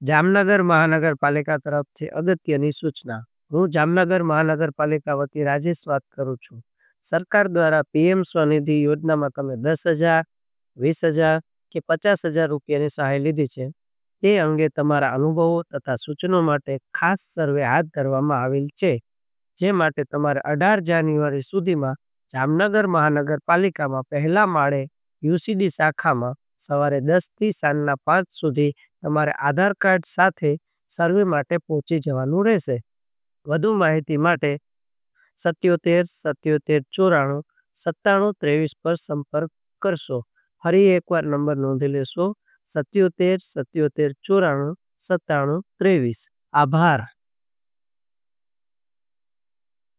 જામનગર મહાનગરપાલિકા તરફથી અગત્યની સૂચના. હું જામનગર મહાનગરપાલિકા વતી રાજેશ વાત કરું છું. સરકાર દ્વારા પીએમ સ્વનિધિ યોજનામાં તમે 10,000, 20,000 કે 50,000 રૂપિયાની સહાય લીધી છે. તે અંગે તમારા અનુભવો તથા સૂચનો માટે ખાસ સર્વે હાથ ધરવામાં આવેલ છે. જે માટે તમારે 18 જાન્યુઆરી સુધીમાં જામનગર મહાનગરપાલિકામાં પહેલા માળે યુસીડી શાખામાં સવારે 10 થી સાંજના 5 સુધી તમારે આધાર કાર્ડ સાથે સર્વે માટે પહોંચી જવાનું રહેશે. વધુ માહિતી માટે 77 77 94 97 23 પર સંપર્ક કરશો. ફરી એકવાર નંબર નોંધી લેશો: 77 77 94 97 23. આભાર.